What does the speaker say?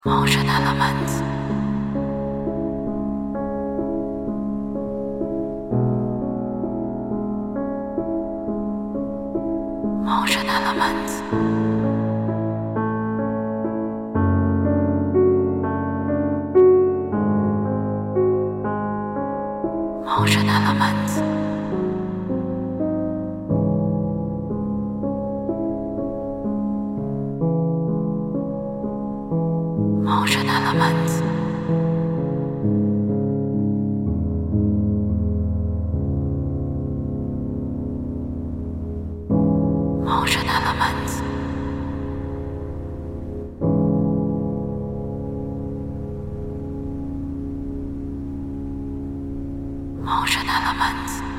Motion elements. Motion elements. Motion elements. Motion elements. Motion elements. Motion elements.